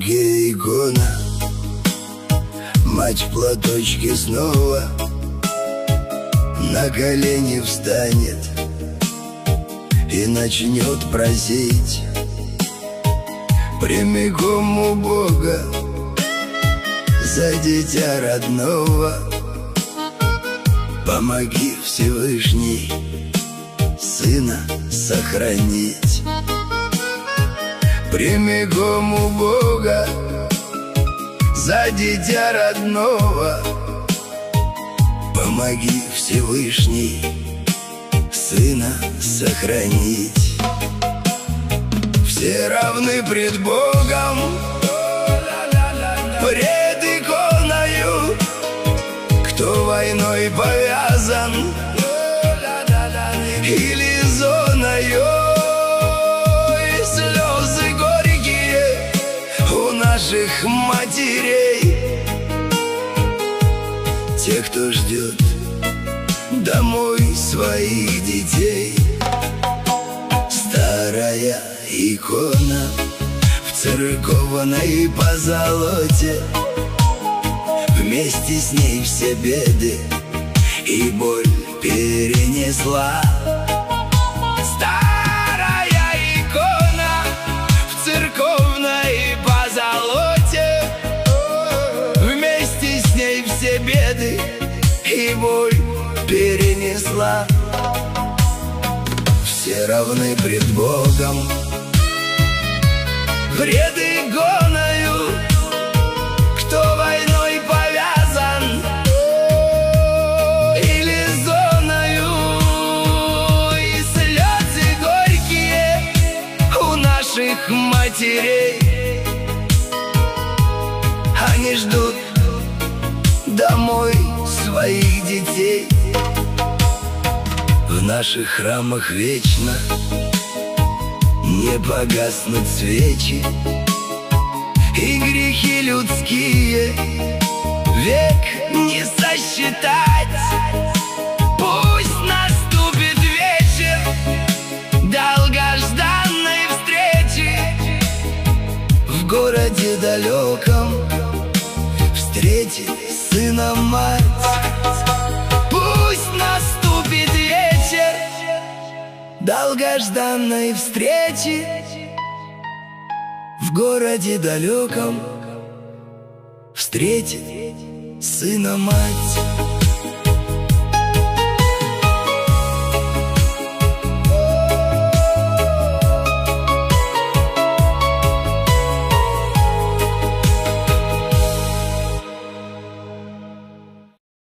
руке икона, мать в платочке снова на колени встанет и начнет просить прямиком у Бога за дитя родного. Помоги, Всевышний, сына сохранить. Прямиком у Бога за дитя родного. Помоги, Всевышний, сына сохранить. Все равны пред Богом, пред иконою. Кто войной повязан или зоною, и слезы горькие у наших матерей. Те, кто ждет домой своих детей. Старая икона в церковной позолоте, вместе с ней все беды и боль перенесла. Старая икона в церковной позолоте, вместе с ней все беды и боль перенесла. Все равны пред Богом, пред иконою. Кто войной повязан или зоною, и слезы горькие у наших матерей. Они ждут домой своих детей. В наших храмах вечно не погаснут свечи, и грехи людские век не сосчитать. Пусть наступит вечер долгожданной встречи в городе далеком, встретит сына мать. Пусть наступит вечер долгожданной встречи в городе далеком, встретит сына мать.